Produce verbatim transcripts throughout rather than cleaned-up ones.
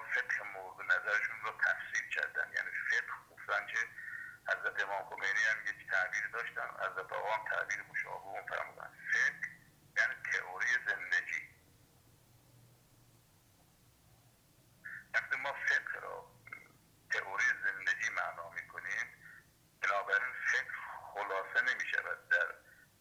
فقه مورد نظرشون رو تفسیر کردن. یعنی فقه گفتن که حضرت امام خمینی هم یک تعبیر داشتن، حضرت آقا هم تعبیر مشابه اون فرمودن. فقه یعنی تئوری زندگی. وقتی ما فقه را تئوری زندگی معنا میکنیم، بنابراین فقه خلاصه نمیشود در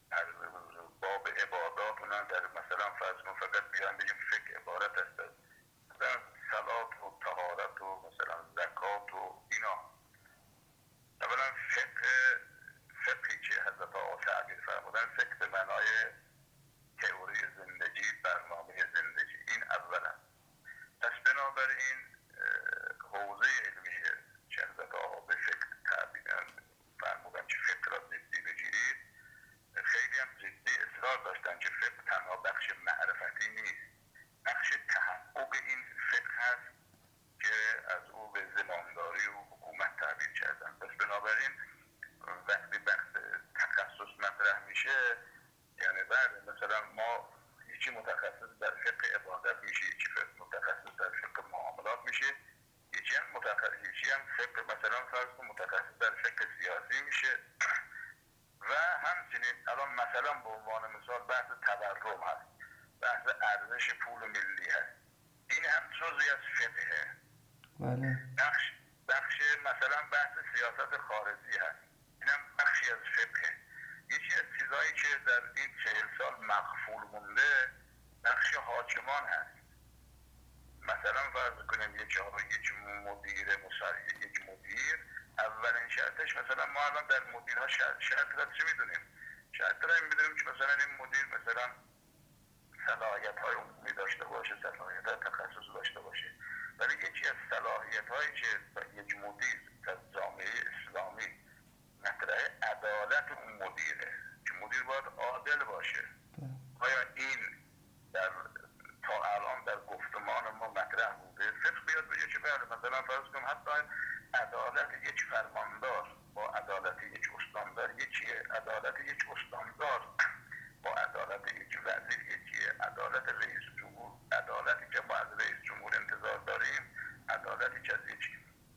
باب عبادات، اونم در مثلا فرض کن فقط بیان بگیم فقه عبارت است مثلا صلات و طهارت و مثلا زکات و اینا. اولا فقه فقهی که حضرت آقا تعبیر فرمودن، فقه به معنای تئوری زندگی، برنامه زندگی، این اولا. پس بنابراین حوزه علمی که حضرت آقا به فقه تعبیر فرمودن که فقه را جدی بگیرید، خیلی هم جدی اصرار داشتن که فقه تنها بخش معرفتی نیست، بخش تحقق این فقه هست که از او به زمامداری و حکومت تعبیر کردن. پس بنابراین وقتی بحث تخصص مطرح میشه، یعنی بعد مثلا ما یکی متخصص در فقه عبادت میشه، یکی متخصص در فقه معاملات میشه، یکی هم متخصص یکی هم فقه مثلا فرض کن متخصص در فقه سیاسی میشه. و همچنین الان مثلا به عنوان مثال بحث تورم هست، بحث ارزش پول ملی هست، این هم جزئی از فقهه. بله. بخش بخش مثلا بحث سیاست خارجی هست، این هم بخشی از فقهه. یکی از چیزایی که در این چهل سال مغفول مونده بخش حاکمان هست. مثلا فرض کنیم یک یک مدیر مساعد، یک مدیر اولین شرطش، مثلا ما الان در مدیرها شرط شرط را چی میدونیم؟ شرط را این میدونیم که مثلا این مدیر مثلا صلاحیت های عمومی داشته باشه، صلاحیت های تخصص داشته باشه. ولی یکی از صلاحیت هایی که یک مدیر در جامعه اسلامی مطرح عدالت اون مدیره، که مدیر باید عادل باشه. آیا این در تا الان در گفتمان ما مطرح بوده؟ فقه بیاد بگه که بله مثلا فرض کنم حتی عدالت یک فرماندار